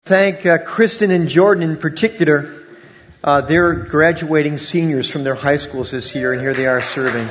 Thank Kristen and Jordan in particular. They're graduating seniors from their high schools this year, and here they are serving.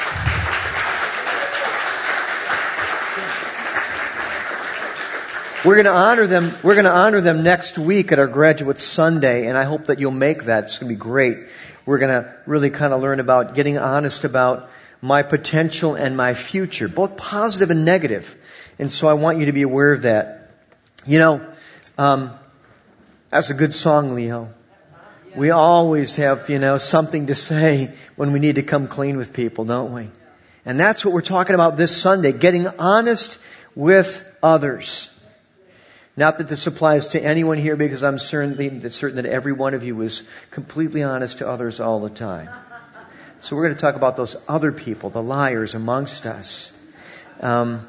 We're going to honor them. We're going to honor them next week at our Graduate Sunday, and I hope that you'll make that. It's going to be great. We're going to really kind of learn about getting honest about my potential and my future, both positive and negative. And so I want you to be aware of that. You know, that's a good song, Leo. We always have, something to say when we need to come clean with people, don't we? And that's what we're talking about this Sunday, getting honest with others. Not that this applies to anyone here, because I'm certain that every one of you is completely honest to others all the time. So we're going to talk about those other people, the liars amongst us. So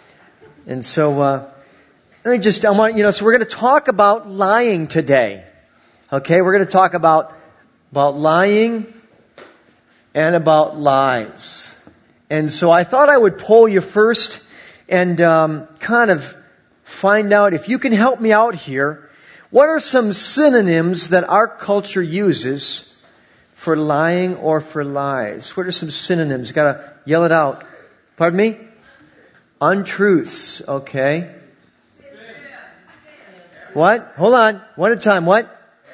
we're going to talk about lying today. Okay, we're going to talk about lying and about lies. And so I thought I would poll you first and kind of find out if you can help me out here. What are some synonyms that our culture uses for lying or for lies? What are some synonyms? You gotta yell it out. Pardon me? Untruths. Okay. What? Hold on. One at a time. What?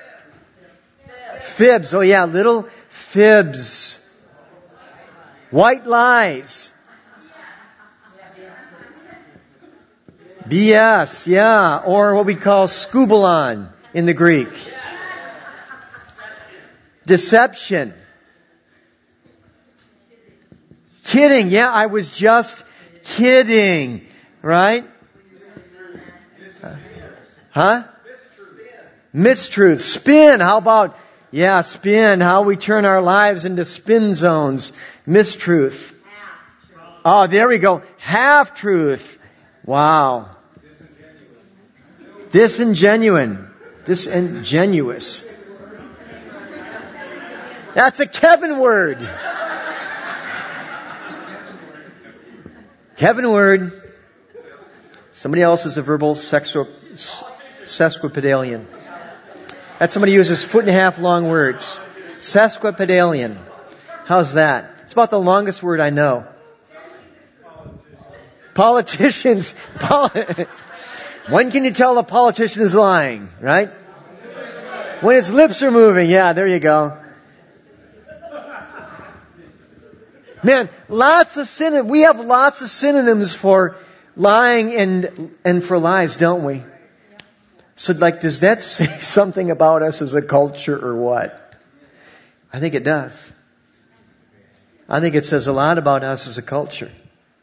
Fibs. Oh yeah, little fibs. White lies. BS, yeah. Or what we call skubalon in the Greek. Deception. Kidding, yeah, I was just kidding. Right? Huh? Mistruth. Spin. How about, spin. How we turn our lives into spin zones. Mistruth. Oh, there we go. Half-truth. Wow. Disingenuous. That's a Kevin word. Kevin word. Somebody else is a verbal sesquipedalian. That's somebody who uses 1.5 foot long words. Sesquipedalian. How's that? It's about the longest word I know. Politicians. When can you tell a politician is lying, right? When his lips are moving. Yeah, there you go. Man, lots of synonyms. We have lots of synonyms for lying and for lies, don't we? So does that say something about us as a culture or what? I think it does. I think it says a lot about us as a culture.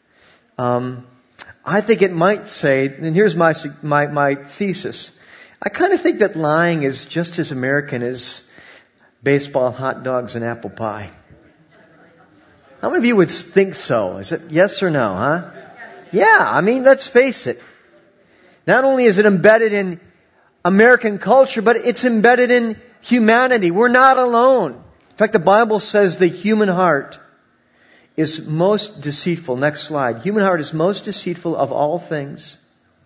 I think it might say, and here's my thesis. I kind of think that lying is just as American as baseball, hot dogs, and apple pie. How many of you would think so? Is it yes or no, huh? Yeah, let's face it. Not only is it embedded in American culture, but it's embedded in humanity. We're not alone. In fact, the Bible says the human heart is most deceitful. Next slide. Human heart is most deceitful of all things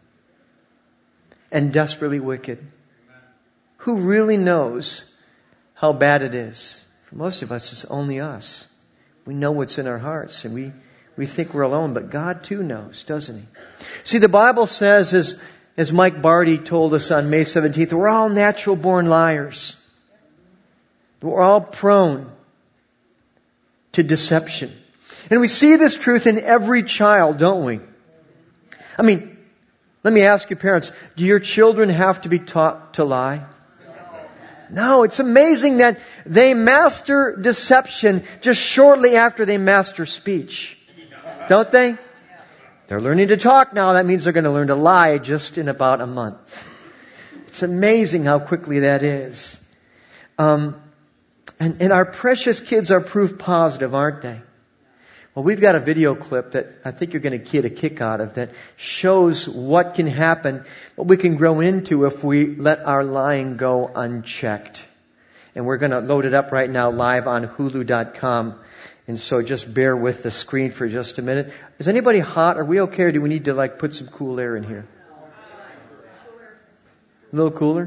and desperately wicked. Who really knows how bad it is? For most of us, it's only us. We know what's in our hearts, and we think we're alone, but God too knows, doesn't He? See, the Bible says, as Mike Barty told us on May 17th, we're all natural born liars. We're all prone to deception. And we see this truth in every child, don't we? Let me ask you parents, do your children have to be taught to lie? No, it's amazing that they master deception just shortly after they master speech. Don't they? They're learning to talk now. That means they're going to learn to lie just in about a month. It's amazing how quickly that is. And our precious kids are proof positive, aren't they? Well, we've got a video clip that I think you're going to get a kick out of that shows what can happen, what we can grow into if we let our lying go unchecked. And we're going to load it up right now live on Hulu.com. And so just bear with the screen for just a minute. Is anybody hot? Are we okay, or do we need to put some cool air in here? A little cooler?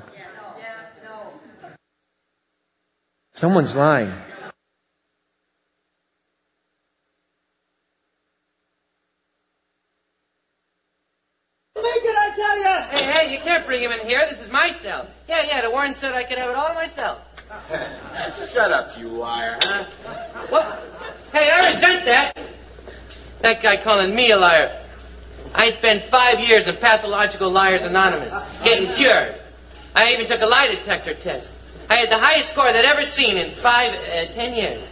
Someone's lying. Hey, you can't bring him in here. This is my cell. Yeah, the warden said I could have it all myself. Shut up, you liar, huh? What? Hey, I resent that. That guy calling me a liar. I spent 5 years in Pathological Liars Anonymous, getting cured. I even took a lie detector test. I had the highest score they'd ever seen in 10 years.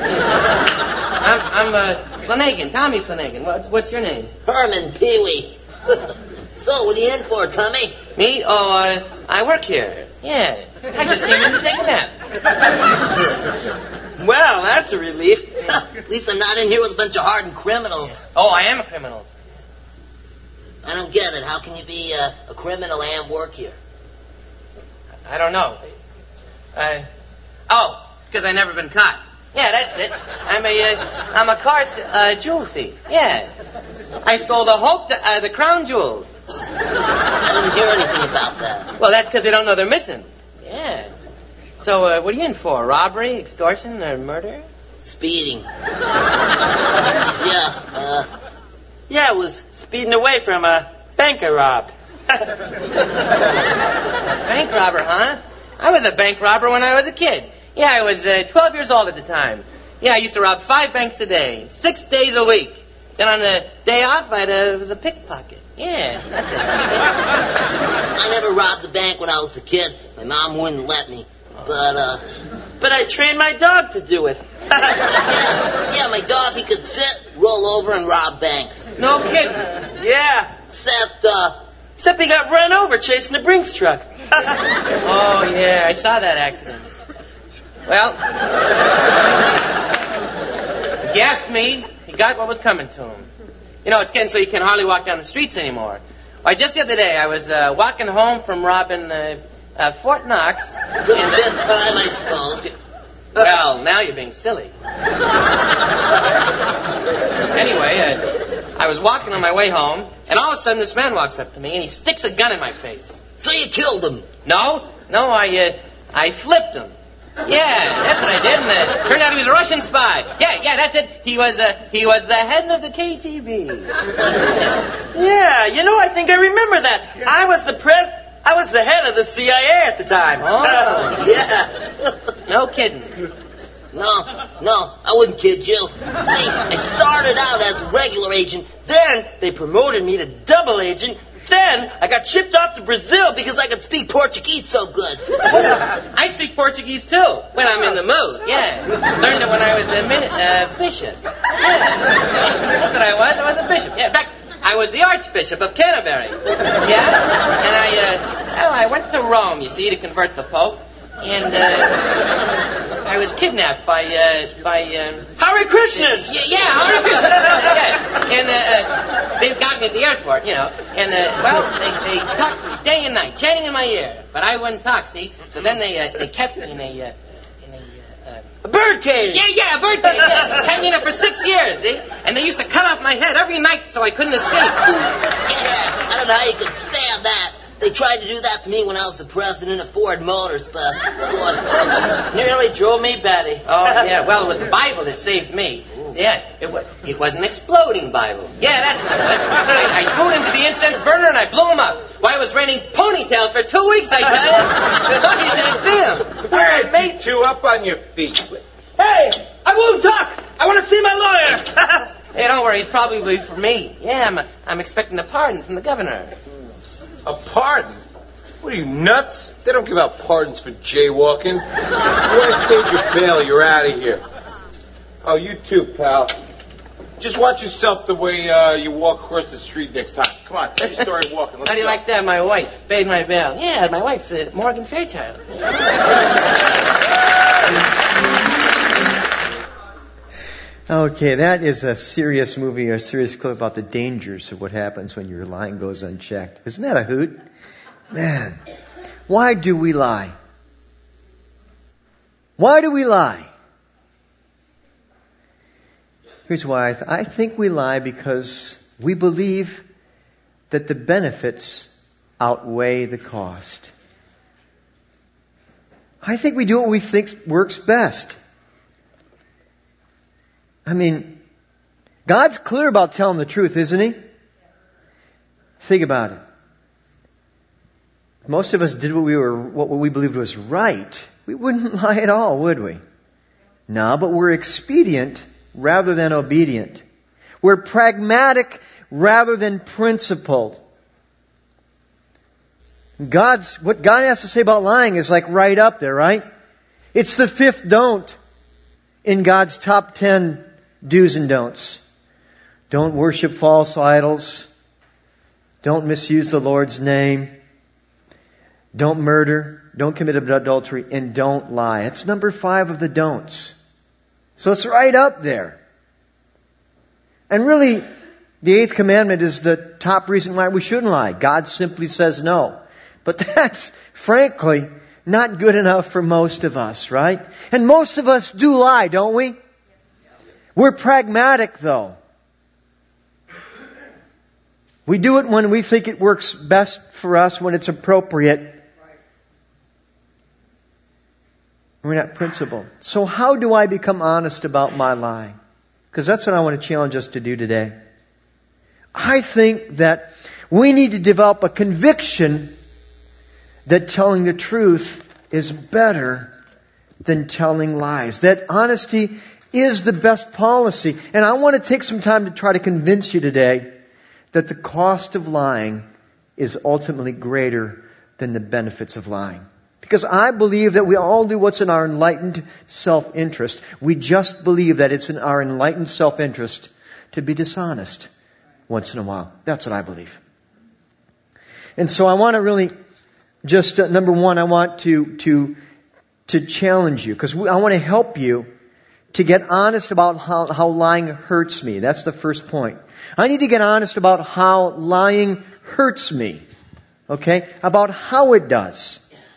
I'm Flanagan, Tommy Flanagan. What's your name? Herman Pee-wee. So, what are you in for, Tommy? Me? Oh, I work here. Yeah. I just came in to take a nap. Well, that's a relief. At least I'm not in here with a bunch of hardened criminals. Oh, I am a criminal. I don't get it. How can you be a criminal and work here? I don't know. It's because I've never been caught. Yeah, that's it. I'm a car jewel thief. Yeah. I stole the crown jewels. I didn't hear anything about that. Well, that's because they don't know they're missing. Yeah. So, what are you in for? Robbery, extortion, or murder? Speeding. Yeah, I was speeding away from a bank I robbed. Bank robber, huh? I was a bank robber when I was a kid. Yeah, I was 12 years old at the time. Yeah, I used to rob 5 banks a day, 6 days a week. Then on the day off, I was a pickpocket. Yeah. I never robbed a bank when I was a kid. My mom wouldn't let me. But I trained my dog to do it. Yeah, my dog, he could sit, roll over, and rob banks. No kidding. Yeah. Except he got run over chasing a Brinks truck. Oh, yeah, I saw that accident. Well, if you ask me, he got what was coming to him. You know, it's getting so you can hardly walk down the streets anymore. Why, just the other day, I was walking home from robbing Fort Knox. Good fifth time, I suppose. Well, now you're being silly. Anyway, I was walking on my way home, and all of a sudden this man walks up to me, and he sticks a gun in my face. So you killed him? No, I flipped him. Yeah, that's what I did, and turned out he was a Russian spy. Yeah, that's it. He was the head of the KGB. Yeah, I think I remember that. I was the head of the CIA at the time. Oh. Yeah. No kidding. No, I wouldn't kid you. See, I started out as a regular agent, Then they promoted me to double agent. Then I got shipped off to Brazil because I could speak Portuguese so good. I speak Portuguese too, when I'm in the mood. Yeah, learned it when I was a bishop. Yeah, that's what I was. I was a bishop. Yeah, in fact, I was the Archbishop of Canterbury. Yeah, and I went to Rome, you see, to convert the Pope, and I was kidnapped by Hare Krishnas. Yeah, Hare Krishna. Yeah. And they got me at the airport, and they talked to me day and night, chanting in my ear, but I wouldn't talk. See, so then they kept me in a bird cage. Yeah, a bird cage. Yeah. Kept me in it for 6 years. See, and they used to cut off my head every night so I couldn't escape. Yeah, I don't know how you could stand that. They tried to do that to me when I was the president of Ford Motors, but boy, nearly drove me batty. Oh, yeah, well, it was the Bible that saved me. Yeah, it was an exploding Bible. Yeah, that's what it was. I threw it into the incense burner and I blew him up. Why, it was raining ponytails for 2 weeks, I tell you. You should have seen them. All right, mate. You up on your feet. Hey, I won't talk. I want to see my lawyer. Hey, don't worry, he's probably for me. Yeah, I'm expecting a pardon from the governor. A pardon? What are you, nuts? They don't give out pardons for jaywalking. You already paid your bail. You're out of here. Oh, you too, pal. Just watch yourself the way you walk across the street next time. Come on, tell your story walking. Let's How do you go. like that? My wife paid my bail. Yeah, my wife, Morgan Fairchild. Okay, that is a serious movie, a serious clip about the dangers of what happens when your line goes unchecked. Isn't that a hoot? Man, why do we lie? Why do we lie? Here's why. I think we lie because we believe that the benefits outweigh the cost. I think we do what we think works best. I mean, God's clear about telling the truth, isn't He? Think about it. If most of us did what we believed was right, we wouldn't lie at all, would we? No, but we're expedient rather than obedient. We're pragmatic rather than principled. What God has to say about lying is like right up there, right? It's the fifth don't in God's top 10 do's and don'ts. Don't worship false idols. Don't misuse the Lord's name. Don't murder. Don't commit adultery. And don't lie. It's number 5 of the don'ts. So it's right up there. And really, the 8th commandment is the top reason why we shouldn't lie. God simply says no. But that's, frankly, not good enough for most of us, right? And most of us do lie, don't we? We're pragmatic, though. We do it when we think it works best for us, when it's appropriate. We're not principled. So how do I become honest about my lying? Because that's what I want to challenge us to do today. I think that we need to develop a conviction that telling the truth is better than telling lies. That honesty is the best policy. And I want to take some time to try to convince you today that the cost of lying is ultimately greater than the benefits of lying. Because I believe that we all do what's in our enlightened self-interest. We just believe that it's in our enlightened self-interest to be dishonest once in a while. That's what I believe. And so I want to really just, number one, I want to challenge you. Because I want to help you to get honest about how lying hurts me. That's the first point. I need to get honest about how lying hurts me. Okay? About how it does.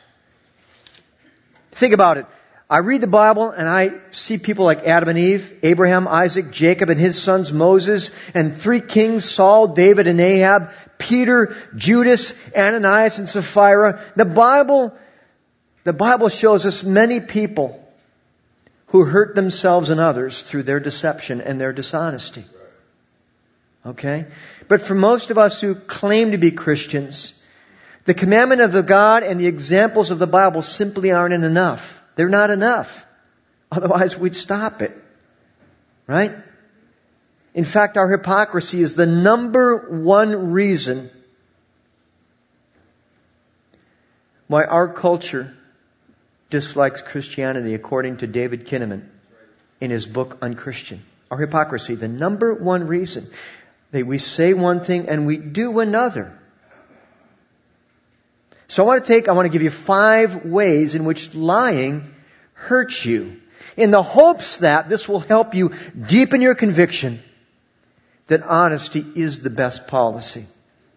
Think about it. I read the Bible and I see people like Adam and Eve, Abraham, Isaac, Jacob and his sons Moses, and 3 kings, Saul, David and Ahab, Peter, Judas, Ananias and Sapphira. The Bible shows us many people who hurt themselves and others through their deception and their dishonesty. Okay? But for most of us who claim to be Christians, the commandment of the God and the examples of the Bible simply aren't enough. They're not enough. Otherwise, we'd stop it. Right? In fact, our hypocrisy is the number one reason why our culture dislikes Christianity, according to David Kinnaman in his book Unchristian. Our hypocrisy, the number one reason. We say one thing and we do another. So I want to give you 5 ways in which lying hurts you, in the hopes that this will help you deepen your conviction that honesty is the best policy.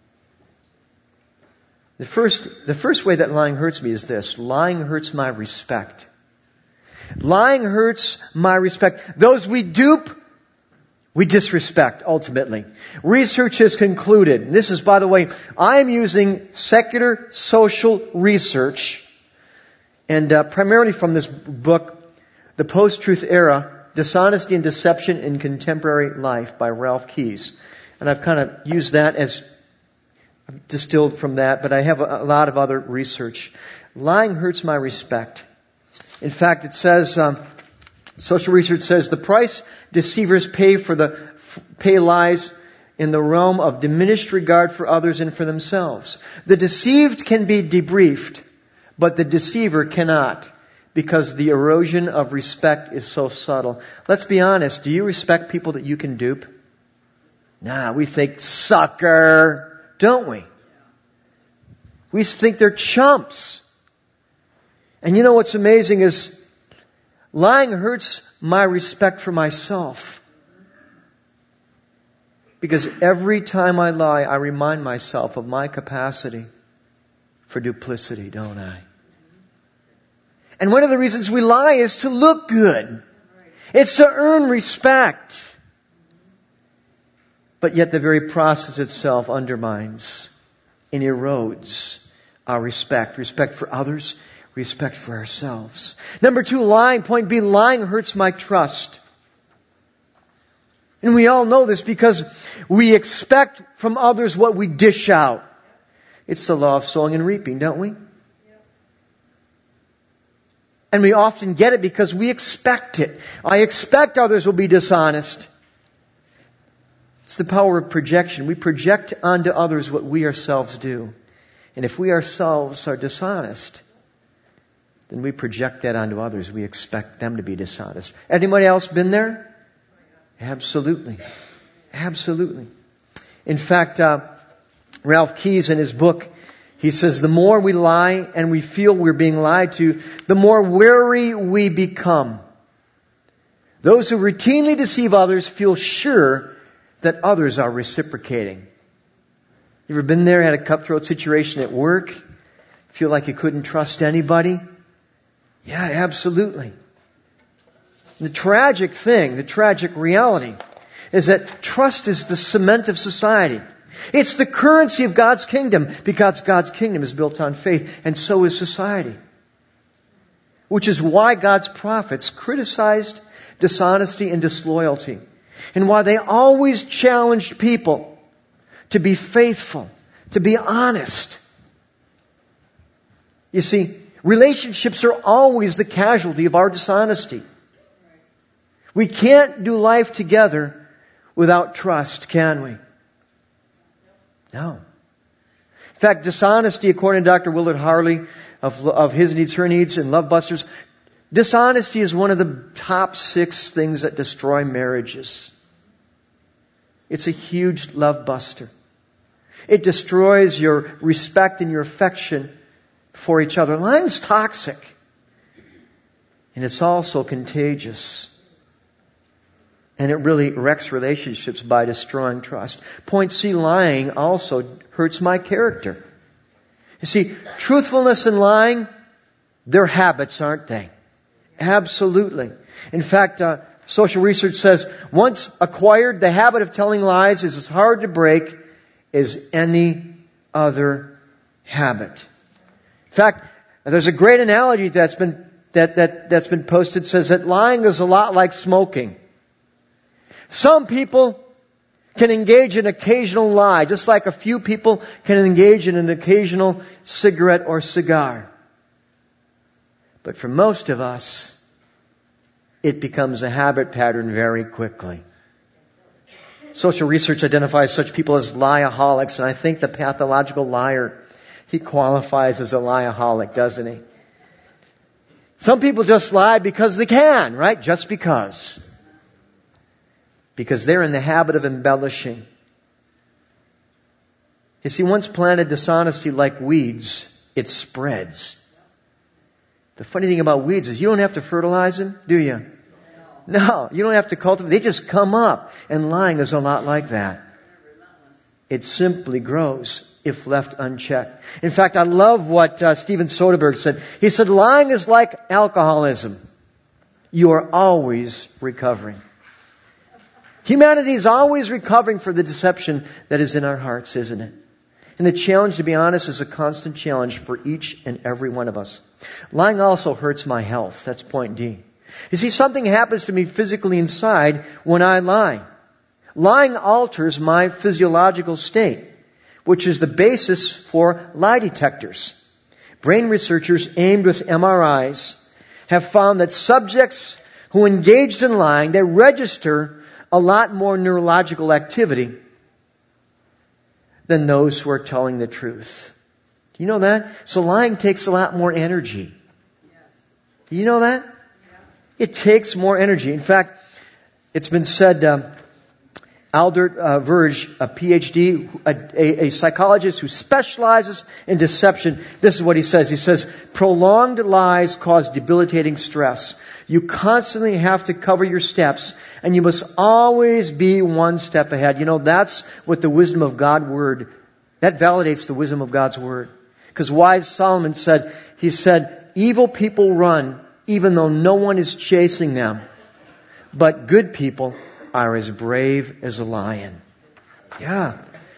The first way that lying hurts me is this. Lying hurts my respect. Lying hurts my respect. Those we dupe, we disrespect, ultimately. Research has concluded, and this is, by the way, I am using secular social research, and primarily from this book, The Post-Truth Era, Dishonesty and Deception in Contemporary Life by Ralph Keyes. And I've kind of used that as distilled from that, but I have a lot of other research. Lying hurts my respect. In fact, it says, social research says, the price deceivers pay lies in the realm of diminished regard for others and for themselves. The deceived can be debriefed, but the deceiver cannot, because the erosion of respect is so subtle. Let's be honest. Do you respect people that you can dupe? Nah, we think, sucker, don't we? We think they're chumps. And you know what's amazing is lying hurts my respect for myself. Because every time I lie, I remind myself of my capacity for duplicity, don't I? And one of the reasons we lie is to look good. It's to earn respect. But yet the very process itself undermines and erodes our respect. Respect for others, respect for ourselves. Number 2, lying. Point B, lying hurts my trust. And we all know this because we expect from others what we dish out. It's the law of sowing and reaping, don't we? And we often get it because we expect it. I expect others will be dishonest. It's the power of projection. We project onto others what we ourselves do. And if we ourselves are dishonest, then we project that onto others. We expect them to be dishonest. Anybody else been there? Absolutely. Absolutely. In fact, Ralph Keyes in his book, he says, the more we lie and we feel we're being lied to, the more wary we become. Those who routinely deceive others feel sure that others are reciprocating. You ever been there, had a cutthroat situation at work? Feel like you couldn't trust anybody? Yeah, absolutely. The tragic thing, the tragic reality, is that trust is the cement of society. It's the currency of God's kingdom, because God's kingdom is built on faith, and so is society. Which is why God's prophets criticized dishonesty and disloyalty, and why they always challenged people to be faithful, to be honest. You see, relationships are always the casualty of our dishonesty. We can't do life together without trust, can we? No. In fact, dishonesty, according to Dr. Willard Harley of His Needs, Her Needs and Love Busters, dishonesty is one of the top 6 things that destroy marriages. It's a huge love buster. It destroys your respect and your affection for each other. Lying's toxic. And it's also contagious. And it really wrecks relationships by destroying trust. Point C, lying also hurts my character. You see, truthfulness and lying, they're habits, aren't they? Absolutely. In fact, social research says, once acquired, the habit of telling lies is as hard to break as any other habit. In fact, there's a great analogy that's been posted. It says that lying is a lot like smoking. Some people can engage in occasional lie, just like a few people can engage in an occasional cigarette or cigar. But for most of us, it becomes a habit pattern very quickly. Social research identifies such people as liaholics, and I think the pathological liar, he qualifies as a liaholic, doesn't he? Some people just lie because they can, right? Just because. Because they're in the habit of embellishing. You see, once planted dishonesty like weeds, it spreads. The funny thing about weeds is you don't have to fertilize them, do you? No, you don't have to cultivate. They just come up. And lying is a lot like that. It simply grows if left unchecked. In fact, I love what Steven Soderbergh said. He said, lying is like alcoholism. You are always recovering. Humanity is always recovering for the deception that is in our hearts, isn't it? And the challenge, to be honest, is a constant challenge for each and every one of us. Lying also hurts my health. That's point D. You see, something happens to me physically inside when I lie. Lying alters my physiological state, which is the basis for lie detectors. Brain researchers aimed with MRIs have found that subjects who engaged in lying, they register a lot more neurological activity than those who are telling the truth. Do you know that? So lying takes a lot more energy. Do you know that? It takes more energy. In fact, it's been said, Albert Verge, a PhD, a psychologist who specializes in deception, this is what he says. He says, prolonged lies cause debilitating stress. You constantly have to cover your steps, and you must always be one step ahead. You know, that's what the wisdom of God's Word, that validates the wisdom of God's Word. Because wise Solomon said, he said, evil people run even though no one is chasing them. But good people are as brave as a lion. Yeah.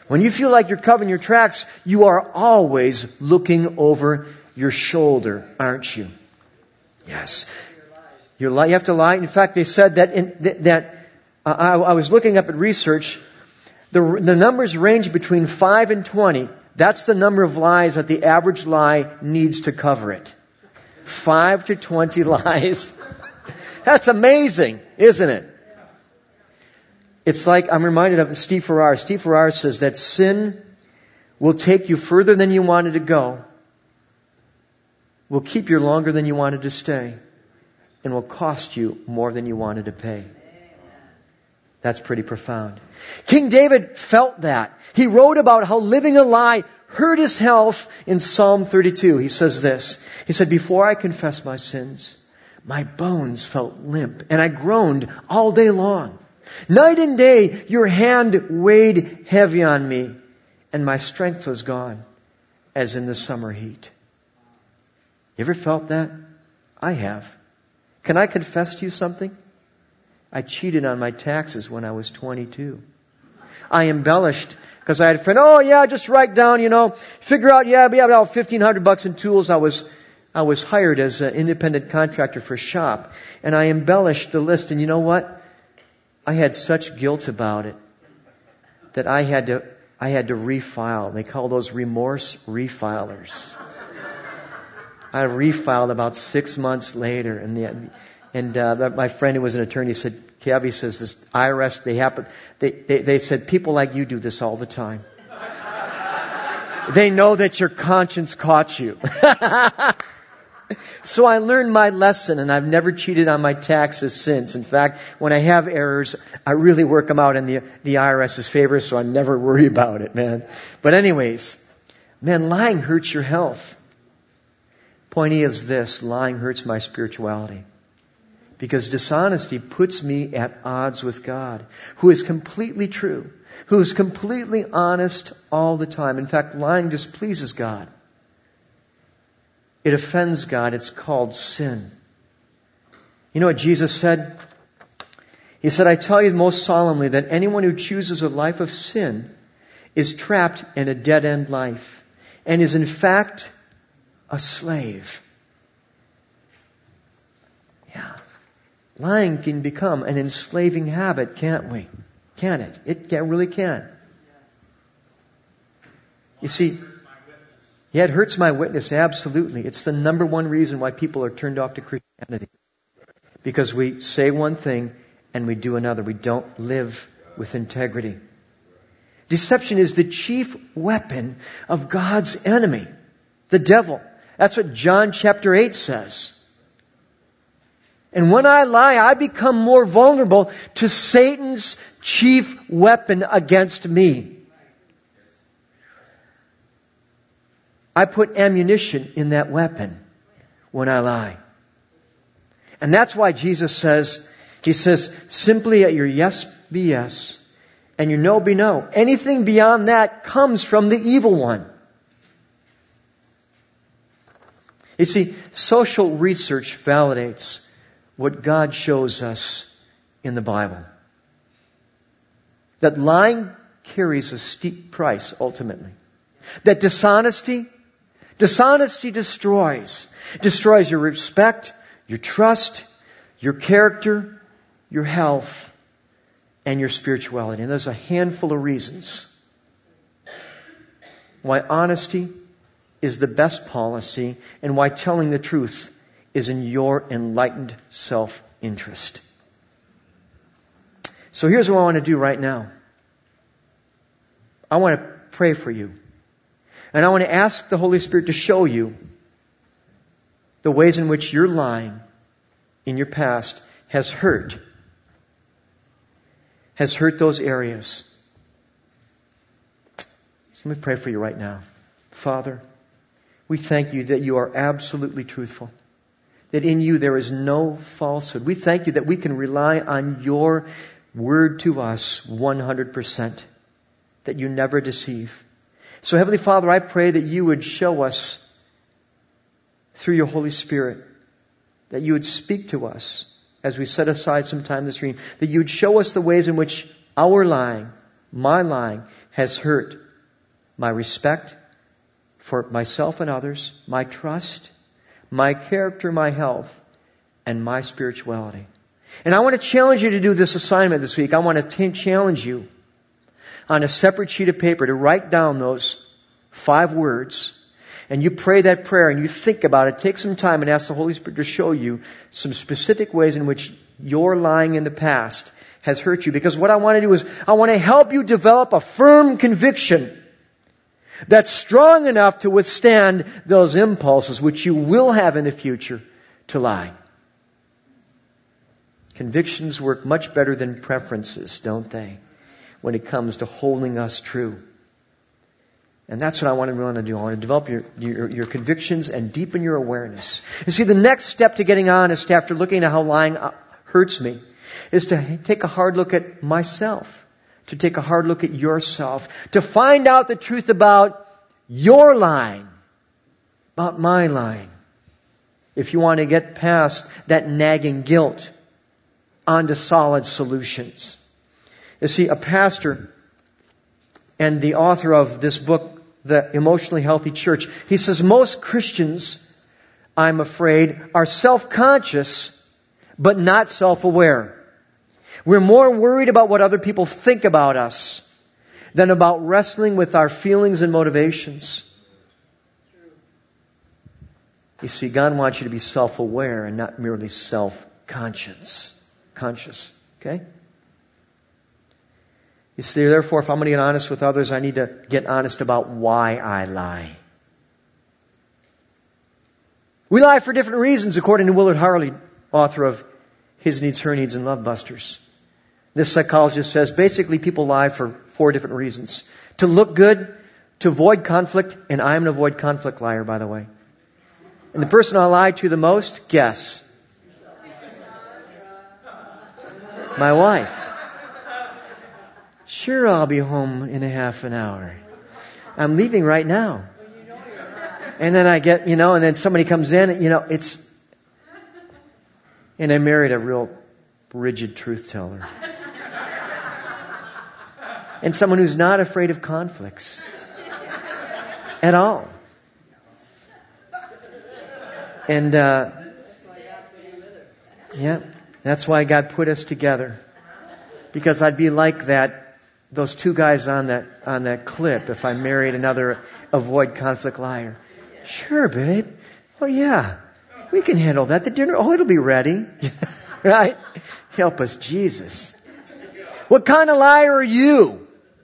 When you feel like you're covering your tracks, you are always looking over your shoulder, aren't you? Yes. You have to lie. In fact, they said that I was looking up at research. The numbers range between 5 and 20. That's the number of lies that the average lie needs to cover it. 5 to 20 lies. That's amazing, isn't it? It's like I'm reminded of Steve Farrar. Steve Farrar says that sin will take you further than you wanted to go, will keep you longer than you wanted to stay, and will cost you more than you wanted to pay. That's pretty profound. King David felt that. He wrote about how living a lie hurt his health in Psalm 32. He says this. He said, "Before I confessed my sins, my bones felt limp, and I groaned all day long. Night and day, your hand weighed heavy on me, and my strength was gone, as in the summer heat." You ever felt that? I have. Can I confess to you something? I cheated on my taxes when I was 22. I embellished because I had a friend, just write down, figure out, about $1,500 in tools. I was hired as an independent contractor for a shop, and I embellished the list. And you know what? I had such guilt about it that I had to refile. They call those remorse refilers. I refiled about 6 months later, and my friend who was an attorney said, "Kev," he says, "this IRS, they said people like you do this all the time. They know that your conscience caught you." So I learned my lesson, and I've never cheated on my taxes since. In fact, when I have errors, I really work them out in the IRS's favor, so I never worry about it, man. But anyways, man, lying hurts your health. Point is this: lying hurts my spirituality. Because dishonesty puts me at odds with God, who is completely true, who is completely honest all the time. In fact, lying displeases God. It offends God. It's called sin. You know what Jesus said? He said, "I tell you most solemnly that anyone who chooses a life of sin is trapped in a dead-end life and is in fact a slave." Yeah. Lying can become an enslaving habit, can't we? Can it? It really can. You see, yeah, it hurts my witness, absolutely. It's the number one reason why people are turned off to Christianity. Because we say one thing and we do another. We don't live with integrity. Deception is the chief weapon of God's enemy, the devil. That's what John chapter 8 says. And when I lie, I become more vulnerable to Satan's chief weapon against me. I put ammunition in that weapon when I lie. And that's why Jesus says, He says, simply let your yes be yes and your no be no. Anything beyond that comes from the evil one. You see, social research validates what God shows us in the Bible. That lying carries a steep price ultimately. That dishonesty destroys your respect, your trust, your character, your health, and your spirituality. And there's a handful of reasons why honesty is the best policy and why telling the truth is in your enlightened self-interest. So here's what I want to do right now. I want to pray for you. And I want to ask the Holy Spirit to show you the ways in which your lying in your past has hurt those areas. So let me pray for you right now. Father, we thank you that you are absolutely truthful, that in you there is no falsehood. We thank you that we can rely on your word to us 100%, that you never deceive. So Heavenly Father, I pray that you would show us through your Holy Spirit, that you would speak to us as we set aside some time this evening, that you would show us the ways in which our lying, my lying, has hurt my respect for myself and others, my trust, my character, my health, and my spirituality. And I want to challenge you to do this assignment this week. I want to challenge you on a separate sheet of paper to write down those 5 words. And you pray that prayer and you think about it. Take some time and ask the Holy Spirit to show you some specific ways in which your lying in the past has hurt you. Because what I want to do is I want to help you develop a firm conviction that's strong enough to withstand those impulses which you will have in the future to lie. Convictions work much better than preferences, don't they? When it comes to holding us true. And that's what I want to do. I want to develop your convictions and deepen your awareness. You see, the next step to getting honest after looking at how lying hurts me is to take a hard look at myself. To take a hard look at yourself. To find out the truth about your lying. About my lying. If you want to get past that nagging guilt onto solid solutions. You see, a pastor and the author of this book, The Emotionally Healthy Church, he says most Christians, I'm afraid, are self-conscious but not self-aware. We're more worried about what other people think about us than about wrestling with our feelings and motivations. You see, God wants you to be self-aware and not merely self-conscious. Okay? You see, therefore, if I'm going to get honest with others, I need to get honest about why I lie. We lie for different reasons, according to Willard Harley, author of His Needs, Her Needs, and Love Busters. This psychologist says basically people lie for 4 different reasons. To look good, to avoid conflict, and I'm an avoid conflict liar, by the way. And the person I lie to the most, guess. My wife. Sure, I'll be home in a half an hour. I'm leaving right now. And then I get, and then somebody comes in, and I married a real rigid truth teller. And someone who's not afraid of conflicts. At all. And, that's why God put us together. Because I'd be like those 2 guys on that clip if I married another avoid conflict liar. Sure, babe. Oh yeah. We can handle that. The dinner, it'll be ready. Right? Help us, Jesus. What kind of liar are you?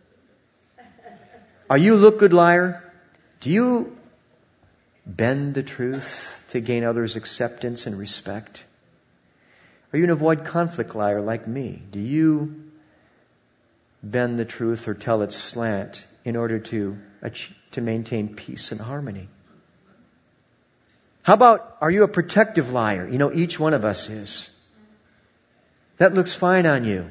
Are you a look good liar? Do you bend the truth to gain others' acceptance and respect? Are you an avoid conflict liar like me? Do you bend the truth or tell its slant in order to maintain peace and harmony? How about, are you a protective liar? Each one of us is. That looks fine on you.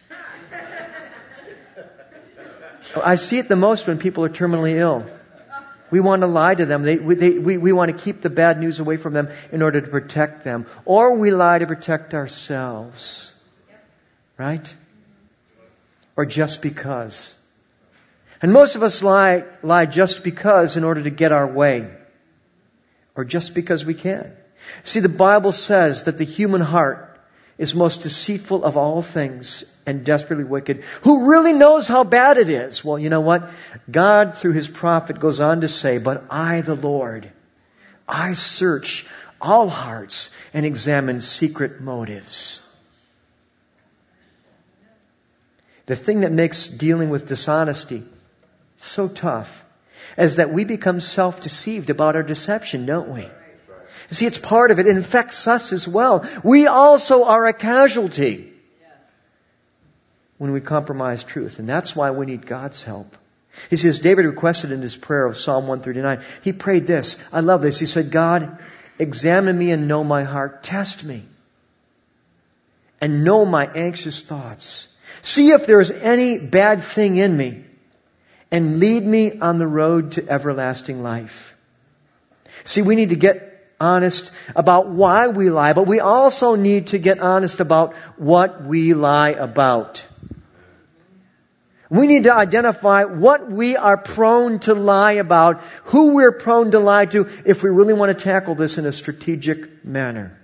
I see it the most when people are terminally ill. We want to lie to them. We want to keep the bad news away from them in order to protect them. Or we lie to protect ourselves. Right? Or just because. And most of us lie just because in order to get our way. Or just because we can. See, the Bible says that the human heart is most deceitful of all things and desperately wicked. Who really knows how bad it is? Well, you know what? God, through His prophet, goes on to say, but I, the Lord, I search all hearts and examine secret motives. The thing that makes dealing with dishonesty so tough is that we become self-deceived about our deception, don't we? You see, it's part of it. It infects us as well. We also are a casualty when we compromise truth. And that's why we need God's help. He says, David requested in his prayer of Psalm 139, he prayed this. I love this. He said, God, examine me and know my heart. Test me and know my anxious thoughts. See if there is any bad thing in me and lead me on the road to everlasting life. See, we need to get honest about why we lie, but we also need to get honest about what we lie about. We need to identify what we are prone to lie about, who we're prone to lie to, if we really want to tackle this in a strategic manner.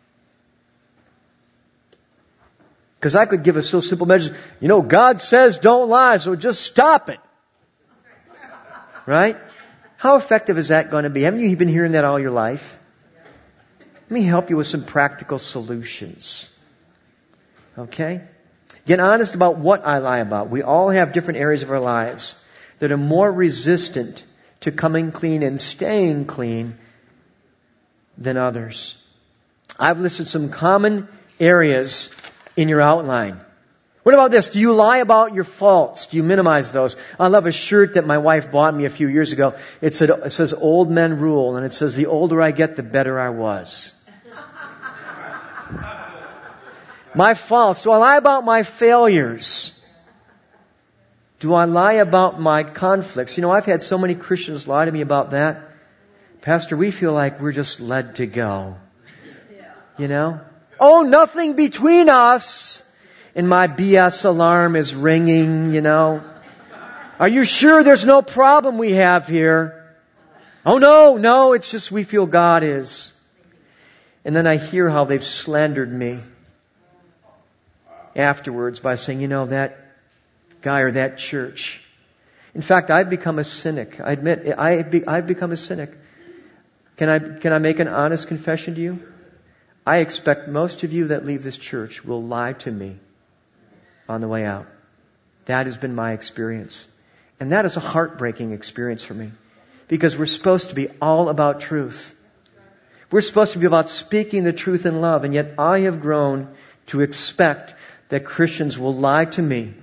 Because I could give a so simple message, God says don't lie, so just stop it. Right? How effective is that going to be? Haven't you been hearing that all your life? Let me help you with some practical solutions. Okay? Get honest about what I lie about. We all have different areas of our lives that are more resistant to coming clean and staying clean than others. I've listed some common areas in your outline. What about this? Do you lie about your faults? Do you minimize those? I love a shirt that my wife bought me a few years ago. It says old men rule, and it says the older I get, the better I was. My faults. Do I lie about my failures? Do I lie about my conflicts? I've had so many Christians lie to me about that. Pastor, we feel like we're just led to go. Oh, nothing between us. And my BS alarm is ringing, Are you sure there's no problem we have here? Oh, no, it's just we feel God is. And then I hear how they've slandered me afterwards by saying, that guy or that church. In fact, I've become a cynic. I admit, I've become a cynic. Can I make an honest confession to you? I expect most of you that leave this church will lie to me on the way out. That has been my experience. And that is a heartbreaking experience for me. Because we're supposed to be all about truth. We're supposed to be about speaking the truth in love. And yet I have grown to expect that Christians will lie to me.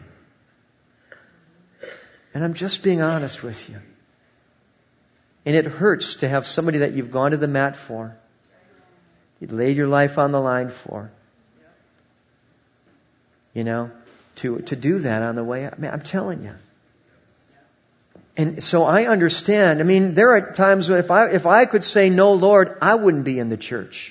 And I'm just being honest with you. And it hurts to have somebody that you've gone to the mat for. You've laid your life on the line for. To do that on the way out. I'm telling you. And so I understand. There are times when if I could say no, Lord, I wouldn't be in the church.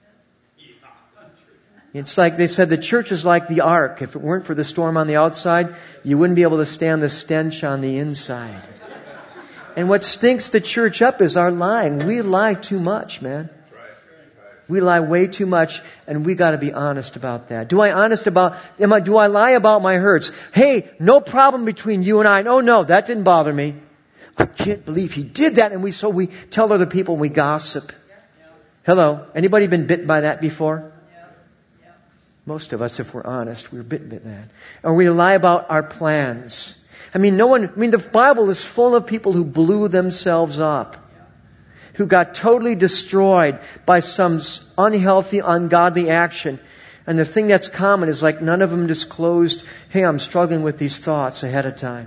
It's like they said the church is like the ark. If it weren't for the storm on the outside, you wouldn't be able to stand the stench on the inside. And what stinks the church up is our lying. We lie too much, man. We lie way too much, and we got to be honest about that. Do I lie about my hurts? Hey, no problem between you and I. No, that didn't bother me. I can't believe he did that, and we tell other people and we gossip. Hello, anybody been bit by that before? Most of us, if we're honest, we're bit by that. Or we lie about our plans. The Bible is full of people who blew themselves up. Who got totally destroyed by some unhealthy, ungodly action. And the thing that's common is none of them disclosed, hey, I'm struggling with these thoughts ahead of time.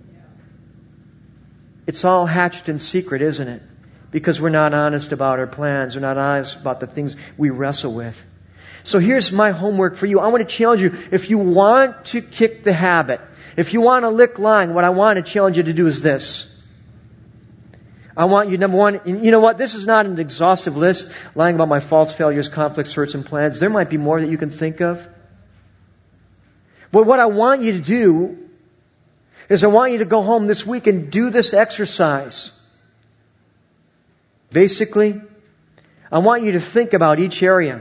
It's all hatched in secret, isn't it? Because we're not honest about our plans. We're not honest about the things we wrestle with. So here's my homework for you. I want to challenge you. If you want to kick the habit, if you want to lick lying, what I want to challenge you to do is this. I want you, number one, you know what? This is not an exhaustive list, lying about my faults, failures, conflicts, hurts, and plans. There might be more that you can think of. But what I want you to do is I want you to go home this week and do this exercise. Basically, I want you to think about each area.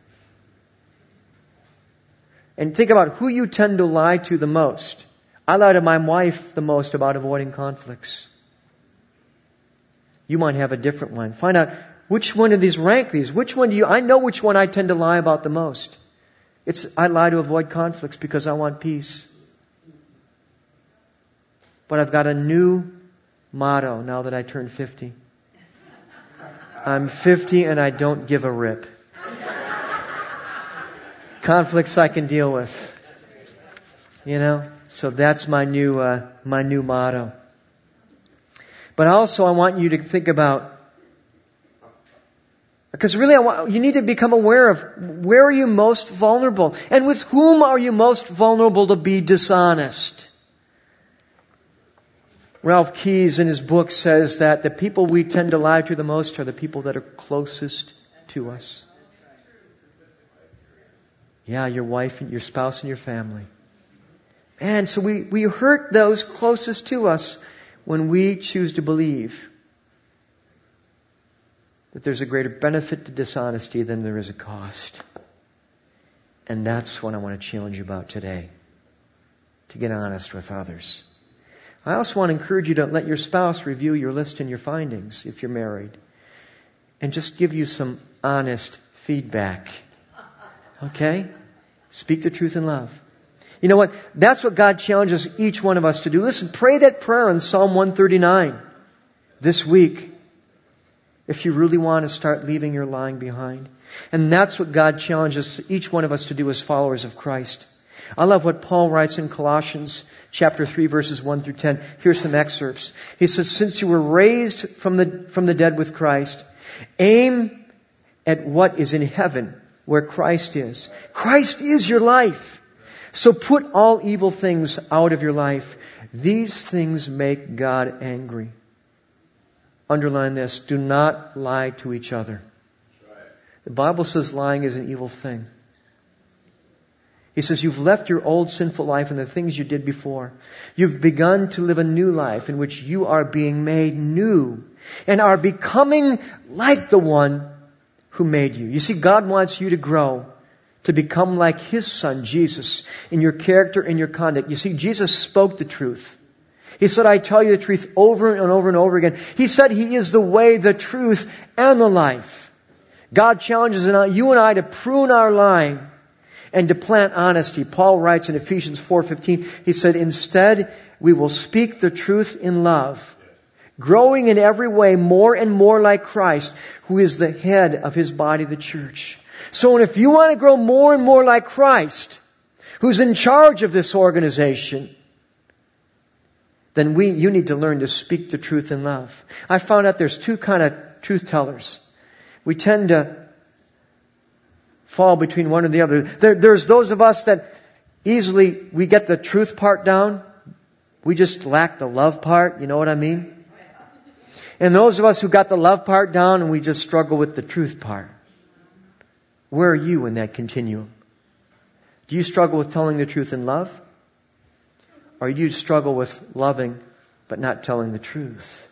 And think about who you tend to lie to the most. I lie to my wife the most about avoiding conflicts. You might have a different one. Find out which one of these, rank these. Which one I know which one I tend to lie about the most. I lie to avoid conflicts because I want peace. But I've got a new motto now that I turned 50. I'm 50 and I don't give a rip. Conflicts I can deal with. So that's my new motto. But also I want you to think about, because really you need to become aware of where are you most vulnerable and with whom are you most vulnerable to be dishonest. Ralph Keyes in his book says that the people we tend to lie to the most are the people that are closest to us. Yeah, your wife and your spouse and your family. And so we hurt those closest to us when we choose to believe that there's a greater benefit to dishonesty than there is a cost. And that's what I want to challenge you about today. To get honest with others. I also want to encourage you to let your spouse review your list and your findings if you're married. And just give you some honest feedback. Okay? Speak the truth in love. You know what? That's what God challenges each one of us to do. Listen, pray that prayer in Psalm 139 this week. If you really want to start leaving your lying behind. And that's what God challenges each one of us to do as followers of Christ. I love what Paul writes in Colossians chapter 3 verses 1 through 10. Here's some excerpts. He says, since you were raised from the dead with Christ, aim at what is in heaven where Christ is. Christ is your life. So put all evil things out of your life. These things make God angry. Underline this. Do not lie to each other. The Bible says lying is an evil thing. He says you've left your old sinful life and the things you did before. You've begun to live a new life in which you are being made new and are becoming like the one who made you. You see, God wants you to grow, to become like His Son, Jesus, in your character and your conduct. You see, Jesus spoke the truth. He said, I tell you the truth over and over and over again. He said He is the way, the truth, and the life. God challenges you and I to prune our lying and to plant honesty. Paul writes in Ephesians 4:15, he said, instead, we will speak the truth in love, growing in every way more and more like Christ, who is the head of His body, the church. So if you want to grow more and more like Christ, who's in charge of this organization, then you need to learn to speak the truth in love. I found out there's two kind of truth tellers. We tend to fall between one or the other. There's those of us that easily we get the truth part down. We just lack the love part. You know what I mean? And those of us who got the love part down and we just struggle with the truth part. Where are you in that continuum? Do you struggle with telling the truth in love? Or do you struggle with loving but not telling the truth?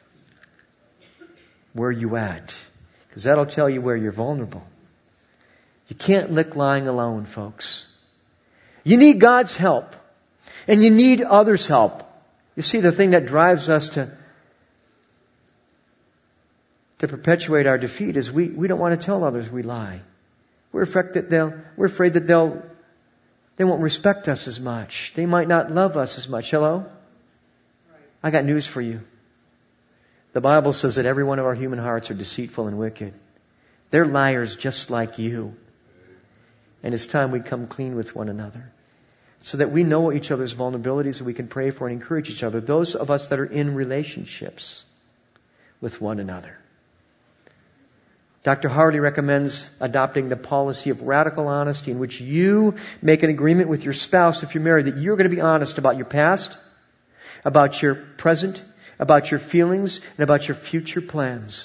Where are you at? Because that'll tell you where you're vulnerable. You can't lick lying alone, folks. You need God's help. And you need others' help. You see, the thing that drives us to perpetuate our defeat is we don't want to tell others we lie. We're afraid that they won't respect us as much. They might not love us as much. Hello? I got news for you. The Bible says that every one of our human hearts are deceitful and wicked. They're liars just like you. And it's time we come clean with one another so that we know each other's vulnerabilities and we can pray for and encourage each other. Those of us that are in relationships with one another. Dr. Hardy recommends adopting the policy of radical honesty in which you make an agreement with your spouse if you're married that you're going to be honest about your past, about your present, about your feelings, and about your future plans.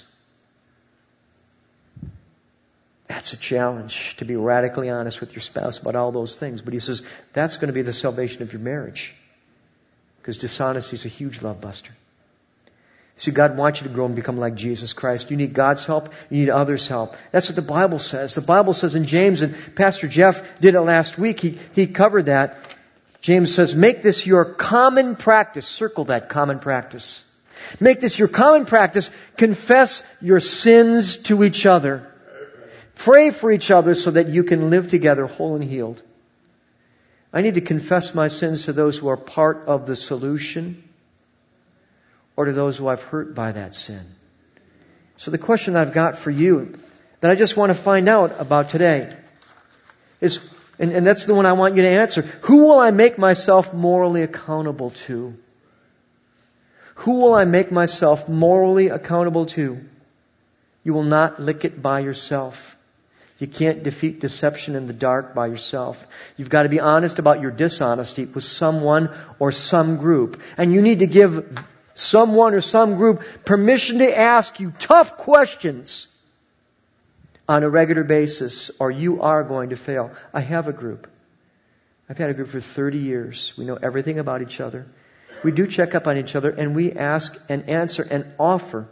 That's a challenge, to be radically honest with your spouse about all those things. But he says that's going to be the salvation of your marriage. Because dishonesty is a huge love buster. See, God wants you to grow and become like Jesus Christ. You need God's help. You need others' help. That's what the Bible says. The Bible says in James, and Pastor Jeff did it last week. He covered that. James says, make this your common practice. Circle that, common practice. Make this your common practice. Confess your sins to each other. Pray for each other so that you can live together whole and healed. I need to confess my sins to those who are part of the solution or to those who I've hurt by that sin. So the question I've got for you that I just want to find out about today is, and that's the one I want you to answer, who will I make myself morally accountable to? Who will I make myself morally accountable to? You will not lick it by yourself. You can't defeat deception in the dark by yourself. You've got to be honest about your dishonesty with someone or some group. And you need to give someone or some group permission to ask you tough questions on a regular basis, or you are going to fail. I have a group I've had a group for 30 years. We know everything about each other. We do check up on each other, and we ask and answer and offer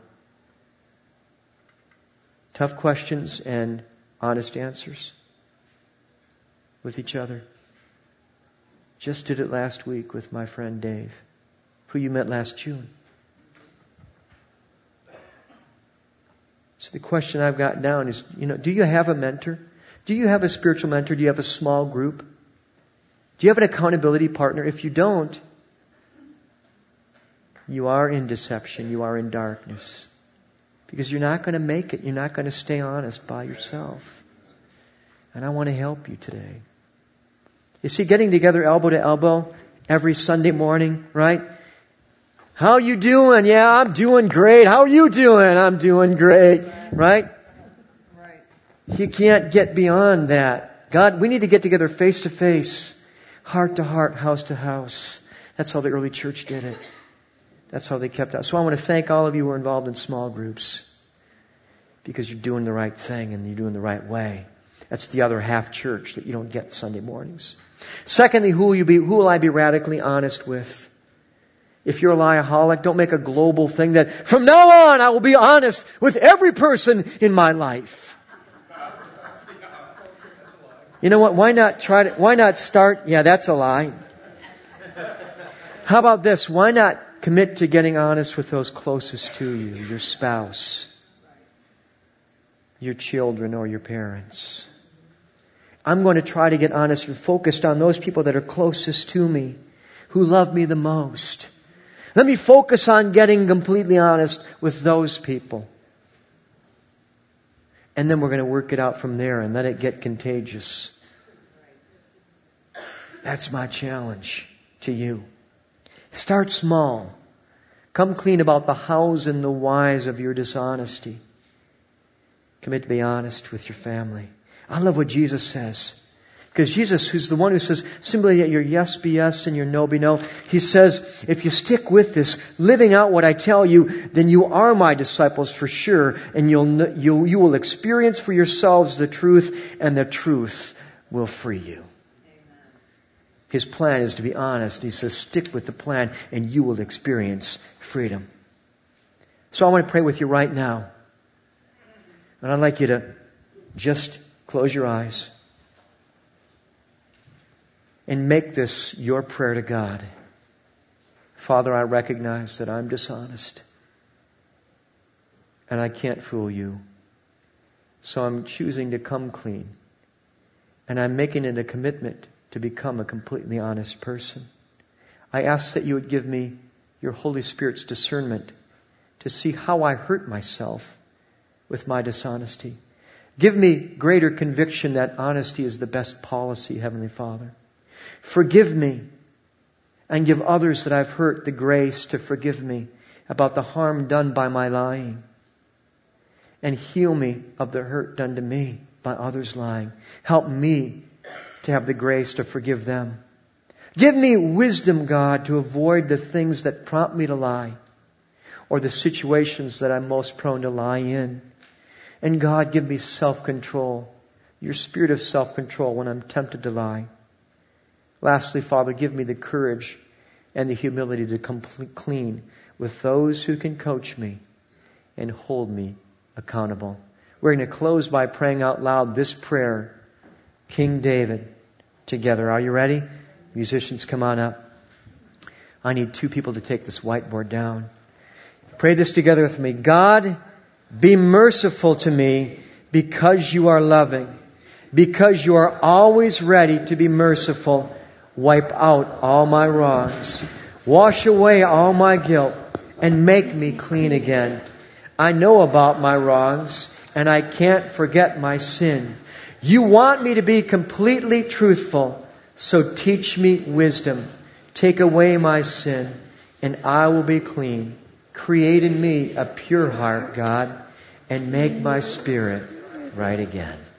tough questions and honest answers with each other. Just did it last week with my friend Dave, who you met last June. So the question I've got down is, do you have a mentor? Do you have a spiritual mentor? Do you have a small group? Do you have an accountability partner? If you don't, you are in deception. You are in darkness. Because you're not going to make it. You're not going to stay honest by yourself. And I want to help you today. You see, getting together elbow to elbow every Sunday morning, right? How you doing? Yeah, I'm doing great. How are you doing? I'm doing great. Right? You can't get beyond that. God, we need to get together face to face, heart to heart, house to house. That's how the early church did it. That's how they kept us. So I want to thank all of you who are involved in small groups, because you're doing the right thing and you're doing the right way. That's the other half church that you don't get Sunday mornings. Secondly, who will I be radically honest with? If you're a liaholic, don't make a global thing that from now on I will be honest with every person in my life. You know what? Why not start? Yeah, that's a lie. How about this? Why not commit to getting honest with those closest to you, your spouse, your children, or your parents? I'm going to try to get honest and focused on those people that are closest to me, who love me the most. Let me focus on getting completely honest with those people. And then we're going to work it out from there and let it get contagious. That's my challenge to you. Start small. Come clean about the hows and the whys of your dishonesty. Commit to be honest with your family. I love what Jesus says. Because Jesus, who's the one who says, simply let your yes be yes and your no be no. He says, if you stick with this, living out what I tell you, then you are my disciples for sure. And you will experience for yourselves the truth, and the truth will free you. His plan is to be honest. He says, stick with the plan and you will experience freedom. So I want to pray with you right now. And I'd like you to just close your eyes and make this your prayer to God. Father, I recognize that I'm dishonest and I can't fool you. So I'm choosing to come clean. And I'm making it a commitment to become a completely honest person. I ask that you would give me your Holy Spirit's discernment to see how I hurt myself with my dishonesty. Give me greater conviction that honesty is the best policy, Heavenly Father. Forgive me and give others that I've hurt the grace to forgive me about the harm done by my lying. And heal me of the hurt done to me by others lying. Help me to have the grace to forgive them. Give me wisdom, God, to avoid the things that prompt me to lie, or the situations that I'm most prone to lie in. And God, give me self-control, your spirit of self-control when I'm tempted to lie. Lastly, Father, give me the courage and the humility to come clean with those who can coach me and hold me accountable. We're going to close by praying out loud this prayer, King David, together. Are you ready? Musicians, come on up. I need 2 people to take this whiteboard down. Pray this together with me. God, be merciful to me because you are loving. Because you are always ready to be merciful. Wipe out all my wrongs. Wash away all my guilt and make me clean again. I know about my wrongs and I can't forget my sin. You want me to be completely truthful, so teach me wisdom. Take away my sin and I will be clean. Create in me a pure heart, God, and make my spirit right again.